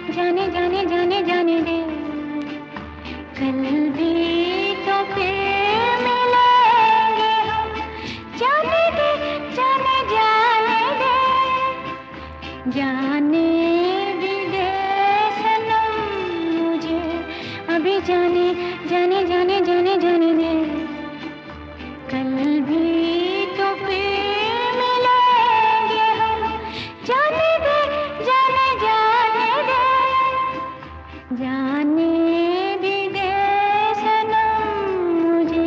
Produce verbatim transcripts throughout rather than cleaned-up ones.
जाने जाने जाने जाने दे, कल भी तो फिर मिलेंगे हम। जाने दे जाने जाने दे, जाने भी दे सनम मुझे, अभी जाने जाने जाने जाने जाने दे, कल भी तो फिर मिलेंगे हम। जाने दे जाने जाने दे, जाने भी दे सनम मुझे।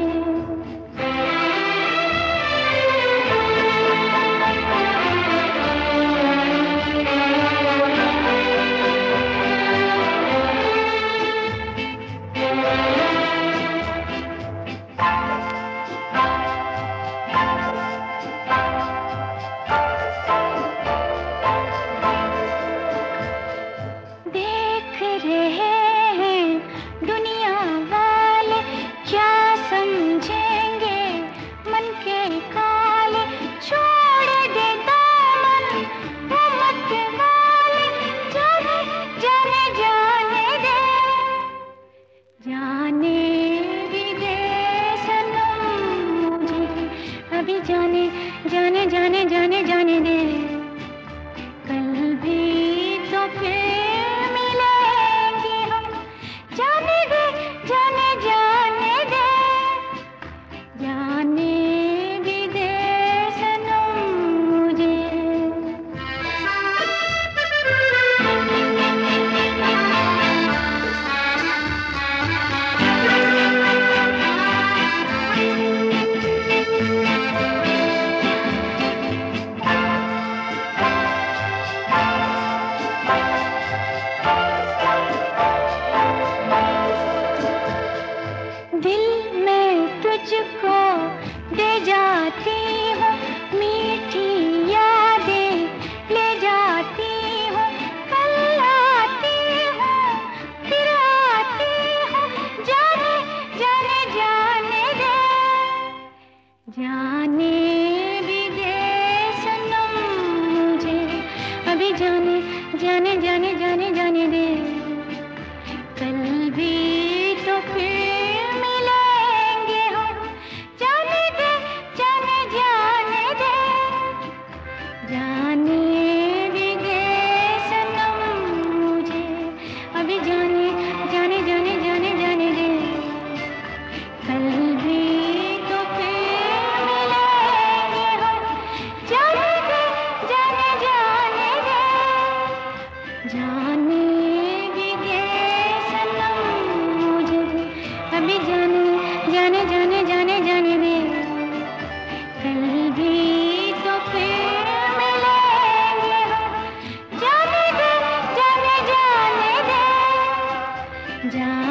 देख रहे हैं दुनिया वाले, क्या समझेंगे मन के काले। छोड़ दे दामन वो मत वाले, जाने जाने जाने दे, जाने भी दे सनम मुझे, अभी जाने जाने जाने जाने जाने दे, कल भी तो फिर मिलेंगे हम। जाने दे जाने जाने दे, जाने भी दे सनम मुझे। दिल में तुझको दे जाती हूँ, मीठी यादें ले जाती हूँ। कल आती हूँ फिर आती हूँ, जाने जाने जाने दे, जाने भी दे सनम मुझे, अभी जाने जाने जाने जाने जाने दे, कल भी तो फिर मिलेंगे हम। जाने दे जाने जाने दे, जाने भी दे सनम मुझे, अभी जाने जाने जाने जाने जाने दे, कल भी तो फिर मिलेंगे हम। जाने दे जाने जाने दे, जाने भी दे सनम मुझे, अभी जाने जाने जाने जाने जाने दे, कल भी तो फिर मिलेंगे हम। जाने दे जाने जाने दे, जाने